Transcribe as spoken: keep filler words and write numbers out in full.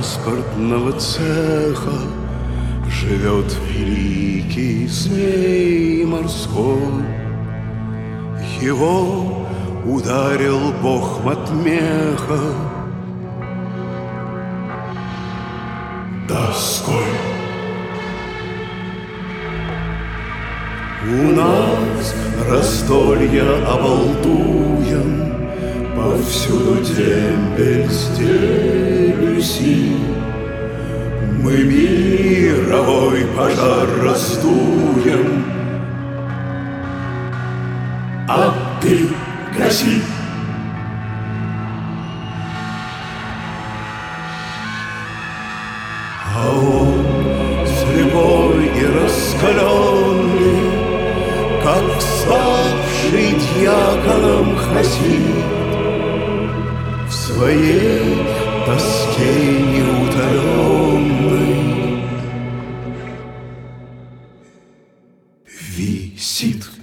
транспортного цеха живет великий змей морской. Его ударил бог Матмеха доской. У нас раздолье обалдуем, повсюду дембель стелюси. Мы мировой пожар раздуем, а ты гаси. А он слепой и раскаленный, как ставший дьяконом хасид, в своей тоске неутоленной висит.